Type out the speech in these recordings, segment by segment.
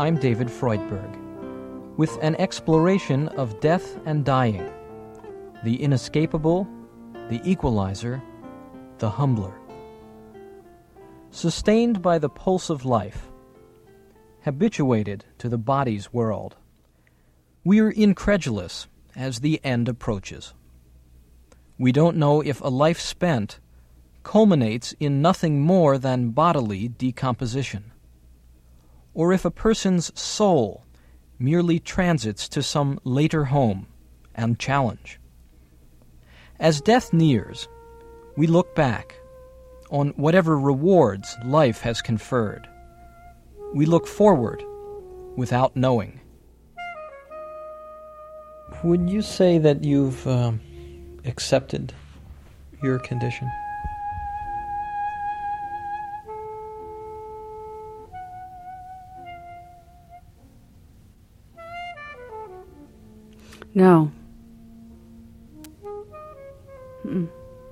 I'm David Freudberg, with an exploration of death and dying, the inescapable, the equalizer, the humbler. Sustained by the pulse of life, habituated to the body's world, we're incredulous as the end approaches. We don't know if a life spent culminates in nothing more than bodily decomposition, or if a person's soul merely transits to some later home and challenge. As death nears, we look back on whatever rewards life has conferred. We look forward without knowing. Would you say that you've accepted your condition? No. Mm-mm.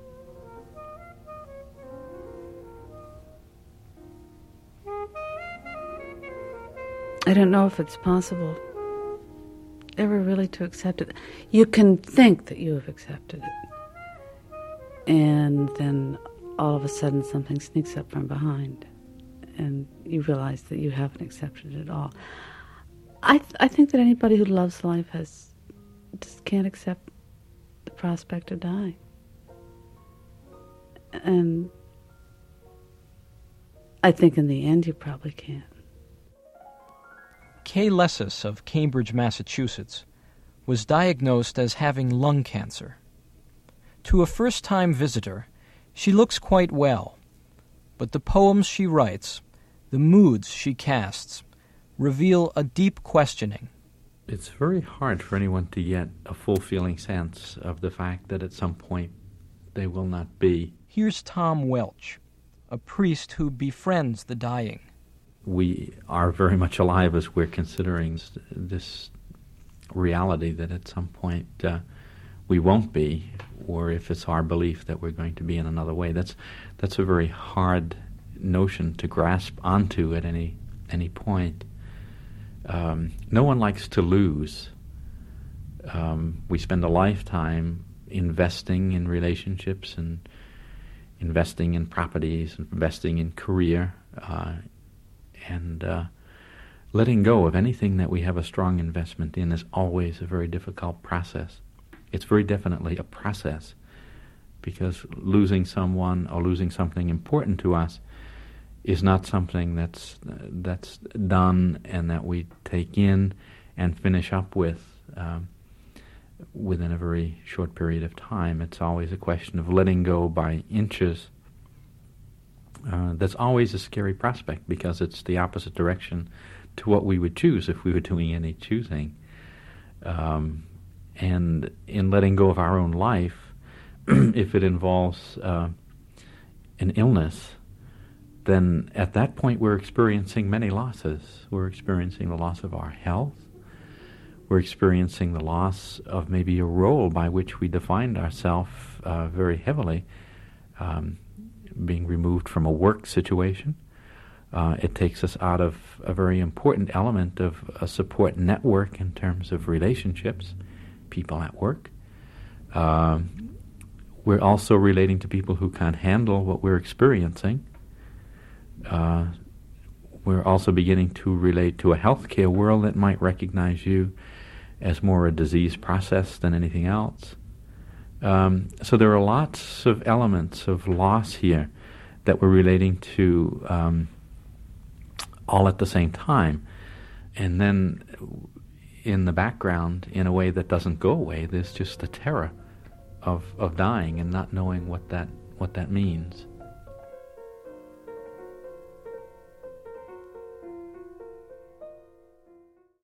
I don't know if it's possible ever really to accept it. You can think that you have accepted it, and then all of a sudden something sneaks up from behind, and you realize that you haven't accepted it at all. I think that anybody who loves life just can't accept the prospect of dying. And I think in the end you probably can't. Kay Lessis of Cambridge, Massachusetts, was diagnosed as having lung cancer. To a first-time visitor, she looks quite well, but the poems she writes, the moods she casts, reveal a deep questioning. It's very hard for anyone to get a full-feeling sense of the fact that at some point they will not be. Here's Tom Welch, a priest who befriends the dying. We are very much alive as we're considering this reality that at some point we won't be, or if it's our belief that we're going to be in another way. That's a very hard notion to grasp onto at any point. No one likes to lose. We spend a lifetime investing in relationships and investing in properties, investing in career, and letting go of anything that we have a strong investment in is always a very difficult process. It's very definitely a process, because losing someone or losing something important to us is not something that's done and that we take in and finish up with within a very short period of time. It's always a question of letting go by inches. That's always a scary prospect, because it's the opposite direction to what we would choose if we were doing any choosing. And in letting go of our own life, if it involves an illness, then at that point we're experiencing many losses. We're experiencing the loss of our health. We're experiencing the loss of maybe a role by which we defined ourselves very heavily, being removed from a work situation. It takes us out of a very important element of a support network in terms of relationships, people at work. We're also relating to people who can't handle what we're experiencing. We're also beginning to relate to a healthcare world that might recognize you as more a disease process than anything else. So there are lots of elements of loss here that we're relating to all at the same time. And then in the background, in a way that doesn't go away, there's just the terror of dying and not knowing what that means.